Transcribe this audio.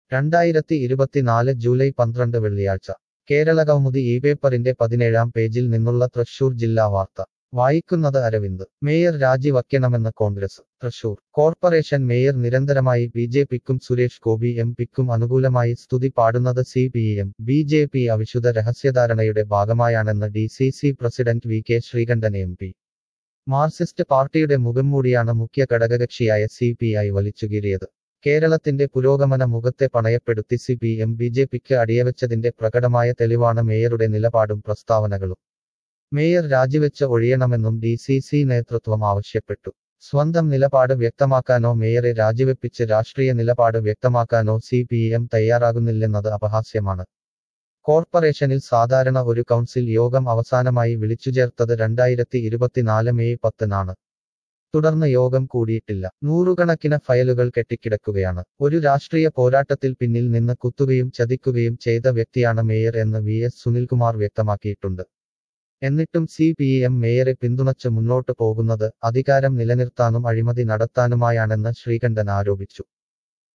2024 July 12 വെള്ളിയാഴ്ച കേരളകൗമുദി ഈ പേപ്പറിന്റെ 17-ാം പേജിൽ നിന്നുള്ള തൃശൂർ ജില്ലാ വാർത്ത വായിക്കുന്നത് അരവിന്ദ് മേയർ രാജിവയ്ക്കണമെന്ന് കോൺഗ്രസ് തൃശൂർ കോർപ്പറേഷൻ മേയർ നിരന്തരമായി ബിജെപിക്കും സുരേഷ് ഗോപി എംപിക്കും അനുകൂലമായി സ്തുതി പാടുന്നത് സിപിഎം ബിജെപി അവിശുദ്ധ രഹസ്യധാരണയുടെ ഭാഗമായാണെന്ന് DCC president V K Sreekandan MP Marxist പാർട്ടിയുടെ മുഖംമൂടിയാണ് മുഖ്യ ഘടകകക്ഷിയായ സിപിഐ വലിച്ചുകീറിയത് കേരളത്തിന്റെ പുരോഗമന മുഖത്തെ പണയപ്പെടുത്തി സിപിഎം ബിജെപിക്ക് അടിയവെച്ചതിന്റെ പ്രകടമായ തെളിവാണ് മേയറുടെ നിലപാടും പ്രസ്താവനകളും മേയർ രാജിവെച്ച് ഒഴിയണമെന്നും ഡിസിസി നേതൃത്വം ആവശ്യപ്പെട്ടു സ്വന്തം നിലപാട് വ്യക്തമാക്കാനോ മേയറെ രാജിവെപ്പിച്ച് രാഷ്ട്രീയ നിലപാട് വ്യക്തമാക്കാനോ സിപിഎം തയ്യാറാകുന്നില്ലെന്നത് അപഹാസ്യമാണ് കോർപ്പറേഷനിൽ സാധാരണ ഒരു കൗൺസിൽ യോഗം അവസാനമായി വിളിച്ചുചേർത്തത് 2024 മെയ് 10-നാണ് തുടർന്ന് യോഗം കൂടിയിട്ടില്ല നൂറുകണക്കിന് ഫയലുകൾ കെട്ടിക്കിടക്കുകയാണ് ഒരു രാഷ്ട്രീയ പോരാട്ടത്തിൽ പിന്നിൽ നിന്ന് കുത്തുകയും ചതിക്കുകയും ചെയ്ത വ്യക്തിയാണ് മേയർ എന്ന് വി.എസ്. സുനിൽകുമാർ വ്യക്തമാക്കിയിട്ടുണ്ട് എന്നിട്ടും സിപിഎം മേയറെ പിന്തുണച്ച് മുന്നോട്ട് പോകുന്നത് അധികാരം നിലനിർത്താനും അഴിമതി നടത്താനുമായാണെന്ന് ശ്രീകണ്ഠൻ ആരോപിച്ചു